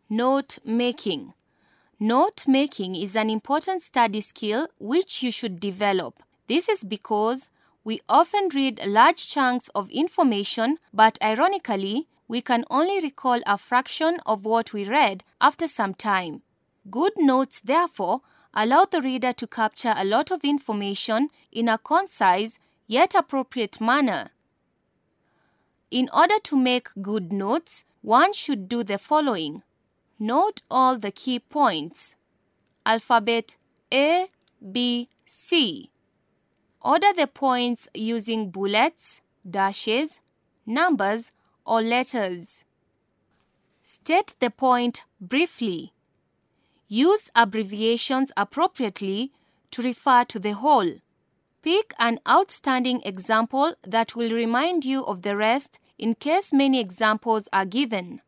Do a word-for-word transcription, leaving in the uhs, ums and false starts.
Note making. Note making is an important study skill which you should develop. This is because we often read large chunks of information, but ironically, we can only recall a fraction of what we read after some time. Good notes, therefore, allow the reader to capture a lot of information in a concise yet appropriate manner. In order to make good notes, one should do the following. Note all the key points. Alphabet A, B, C. Order the points using bullets, dashes, numbers, or letters. State the point briefly. Use abbreviations appropriately to refer to the whole. Pick an outstanding example that will remind you of the rest in case many examples are given.